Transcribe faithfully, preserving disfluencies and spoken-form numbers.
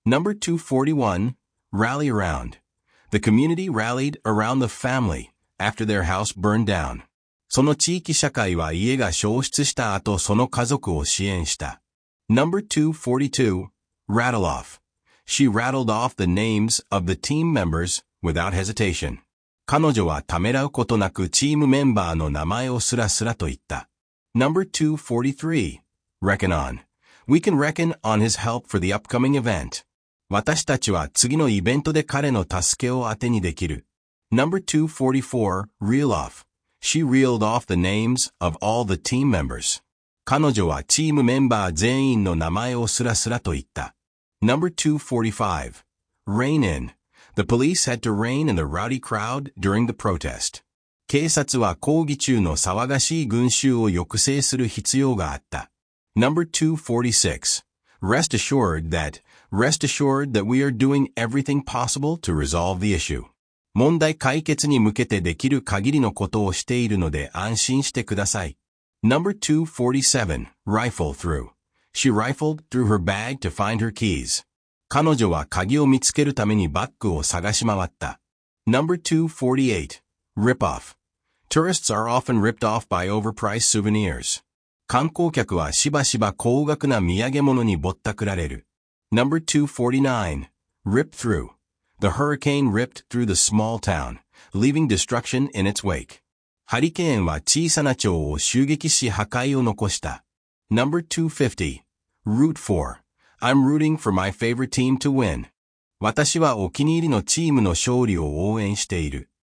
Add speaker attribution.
Speaker 1: Number two forty-one, rally around. The community rallied around the family after their house burned down. その地域社会は家が焼失した後その家族を支援した。Number two forty-two, rattle off. She rattled off the names of the team members without hesitation. 彼女はためらうことなくチームメンバーの名前をスラスラと言った。Number two forty-three, reckon on. We can reckon on his help for the upcoming event. 私たちは次のイベントで彼の助けを当てにできる。Number two forty-four, reel off. She reeled off the names of all the team members. 彼女はチームメンバー全員の名前をスラスラと言った。Number two forty-five, rein in. The police had to rein in the rowdy crowd during the protest. 警察は抗議中の騒がしい群衆を抑制する必要があった。Number two forty-six, rest assured that, rest assured that we are doing everything possible to resolve the issue. 問題解決に向けてできる限りのことをしているので安心してください。Number two forty-seven, rifle through. She rifled through her bag to find her keys. 彼女は鍵を見つけるためにバッグを探し回った。Number two forty-eight, rip off. Tourists are often ripped off by overpriced souvenirs. 観光客はしばしば高額な土産物にぼったくられる。Number two forty-nine, rip through. The hurricane ripped through the small town, leaving destruction in its wake. ハリケーンは小さな町を襲撃し破壊を残した。Number two fifty, root for. I'm rooting for my favorite team to win. 私はお気に入りのチームの勝利を応援している。